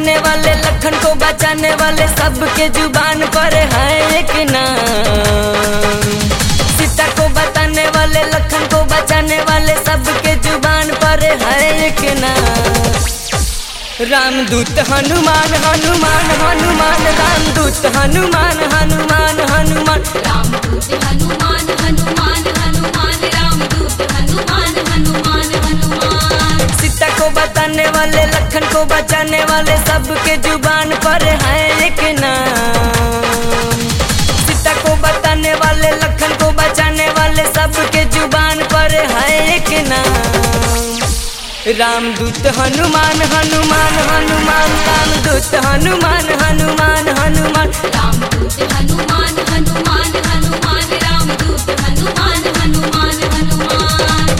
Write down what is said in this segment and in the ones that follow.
बताने वाले, लखन को बचाने वाले, सबके जुबान पर है एक नाम। सीता को बताने वाले, लखन को बचाने वाले, सबके जुबान पर है एक नाम। रामदूत हनुमान हनुमान हनुमान, रामदूत हनुमान हनुमान हनुमान, रामदूत हनुमान हनुमान हनुमान, रामदूत हनुमान हनुमान हनुमान। सीता को बताने वाले, लखन को बचाने वाले, सबके जुबान पर है एक नाम। सीता को बताने वाले, लखन को बचाने वाले, सबके जुबान पर है एक नाम। रामदूत हनुमान हनुमान हनुमान, रामदूत हनुमान हनुमान हनुमान, रामदूत हनुमान हनुमान हनुमान, रामदूत हनुमान हनुमान हनुमान।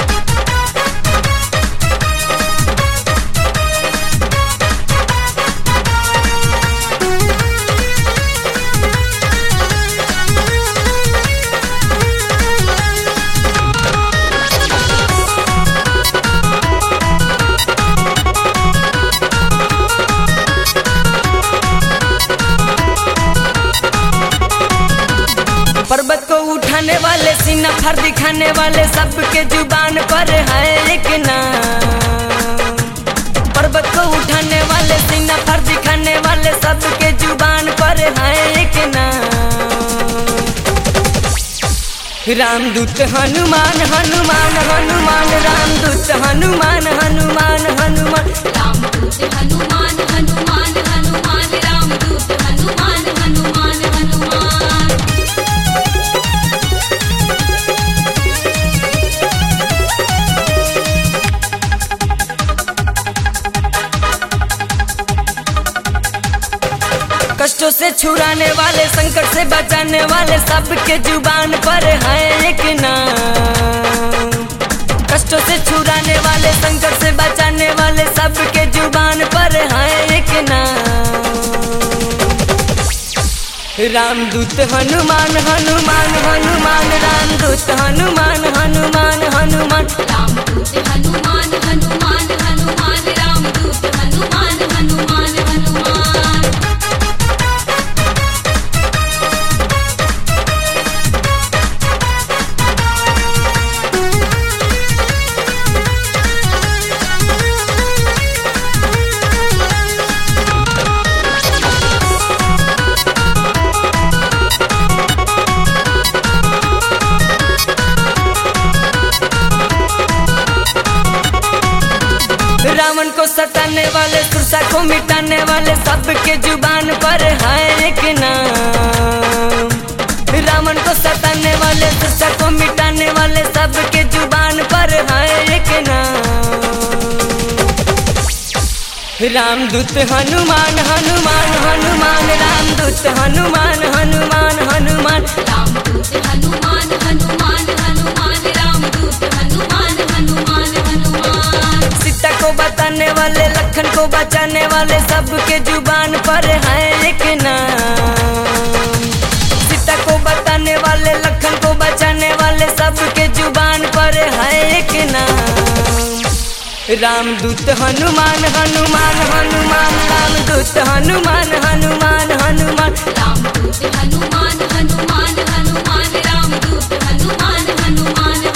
पर्वत को उठाने वाले, सीना फर दिखाने वाले, सबके जुबान पर है एक नाम। पर्वत को उठाने वाले, सीना फर दिखाने वाले, सबके जुबान पर है एक नाम। रामदूत हनुमान हनुमान हनुमान, रामदूत हनुमान हनुमान हनुमान, रामदूत हनुमान हनुमान हनुमान, रामदूत हनुमान हनुमान हनुमान। कष्टों से छुड़ाने वाले, संकट से बचाने वाले, सबके जुबान पर है एक नाम। कष्टों से छुड़ाने वाले, संकट से बचाने वाले, सबके जुबान पर है एक नाम। रामदूत हनुमान हनुमान हनुमान, रामदूत हनुमान हनुमान हनुमान, रामदूत हनुमान हनुमान हनुमान, रामदूत हनुमान हनुमान हनुमान। रावण को सताने वाले, सुरसा को मिटाने वाले, सबके जुबान पर है एक नाम। रावण को सताने वाले, सुरसा को मिटाने वाले, सबके जुबान पर है एक नाम। रामदूत हनुमान हनुमान हनुमान, रामदूत हनुमान हनुमान हनुमान, रामदूत हनुमान हनुमान हनुमान, रामदूत हनुमान हनुमान हनुमान। सीता को बताने वाले, लखन को बचाने वाले, सबके जुबान पर है एक नाम। सीता को बताने वाले, लखन को बचाने वाले, सबके जुबान पर है एक नाम। रामदूत हनुमान हनुमान हनुमान, रामदूत हनुमान हनुमान हनुमान, रामदूत हनुमान हनुमान हनुमान, रामदूत हनुमान हनुमान